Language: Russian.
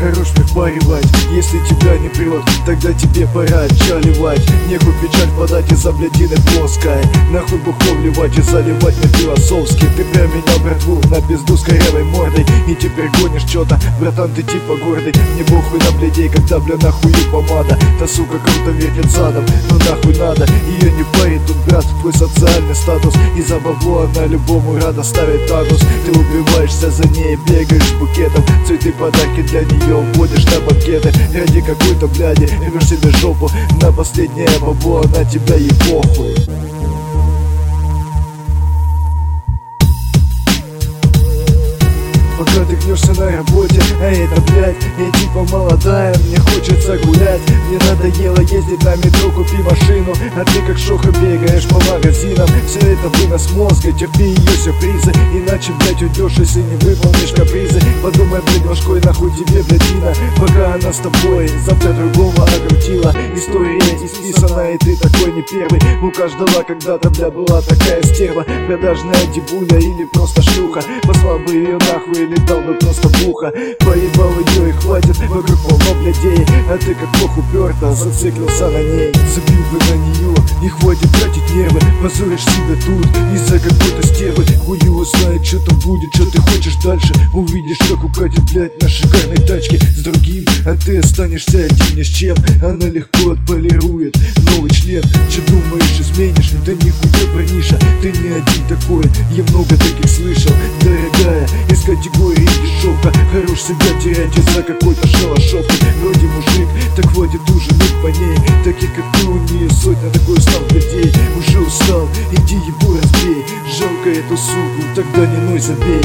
хорош мне впаривать. Если тебя не прет, тогда тебе пора отчаливать. Нехуй печаль подать из-за блядины плоской. Нахуй бухло вливать и заливать мне философски. Ты променял братву на пизду с корявой мордой, и теперь гонишь чё-то, братан, ты типа гордый. Мне похуй на блядей, когда бля нахуй помада. Та сука круто вертит задом, ну нахуй надо. Ее не парит тут, брат, твой социальный статус. И за бабло она любому рада ставить анус. Ты убиваешься за ней, бегаешь букетом. Цветы, подарки для нее вводишь на банкеты. Ради какой-то бляди рвешь себе жопу на последнее бабло, на тебя ей похуй. Пока ты гнешься на работе, а это, блядь, я типа молодая, мне хочется гулять. Мне надоело ездить на метро, купи машину, а ты как шоха бегаешь по магазинам. Все это вынос мозга, терпи ее сюрпризы, иначе, блядь, уйдешь, если не выполнишь капризы. Подумай, блядь, башкой, нахуй тебе, блядина, пока она с тобой завтра другого окрутила. История исписана, и ты такой не первый. У каждого когда-то, бля, была такая стерва, продажная дебуля или просто шлюха. Послал бы ее нахуй или дал бы просто бухо. Поебал ее и хватит, вокруг полно блядей, а ты как плохо уперто зациклился на ней. Забил бы на нее, не хватит тратить нервы, позоришь себя тут из-за какой-то стервы. Хуй его знает, что там будет, что ты хочешь дальше. Увидишь, как укатит, блядь, на шикарной тачке с другим, а ты останешься один ни с чем. Она легко отполирует новый член. Че думаешь, изменишь? Да нихуя, парниша, ты не один такой, я много таких слышал. Дорогая, из категории дешевка, хорош себя терять из-за какой-то шалашовки. Вроде мужик, так хватит уже ныть по ней. Таких как ты у нее сотня, такой устал людей. Уже устал, иди ебу разбей. Жалко эту суку, тогда не ной, забей.